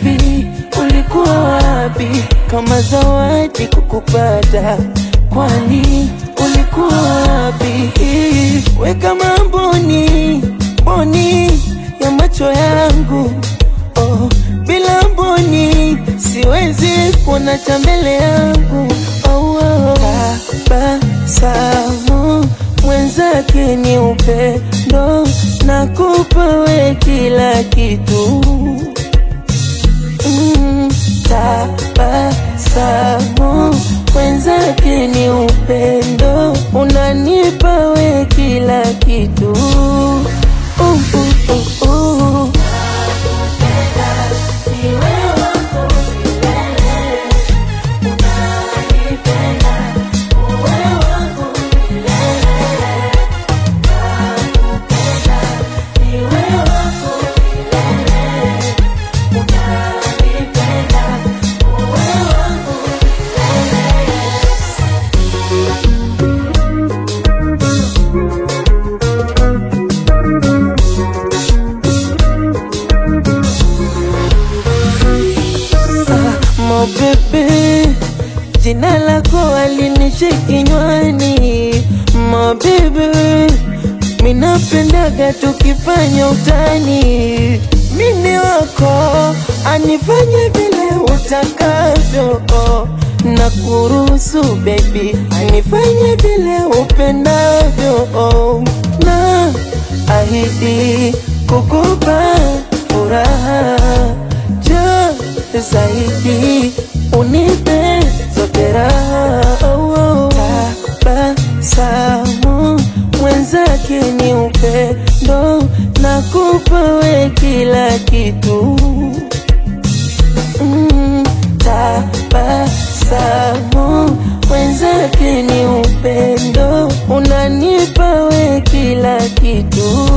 Hivi ulikuwa wapi kama zawadi kukupata? Kwani ulikuwa wapi? We kama mboni ya macho yangu, oh, bila mboni siwezi kuona cha mbele yangu. Oh, oh. Tabasamu mwenzake ni upendo, nakupa we kila kitu. Tabasamu mwenzake ni upendo, unanipa we kila kitu. Oh baby, jina lako alinishi kinywani. My baby, minapendaga tukifanya utani. Mimi wako anifanye vile utakavyo, na kuruhusu baby anifanye vile upendavyo. Na ahidi kukupa furaha zaidi, unipe zote raha. Tabasamu mwenzake ni upendo, nakupa we kila kitu. Tabasamu mwenzake ni upendo, unanipa we kila kitu.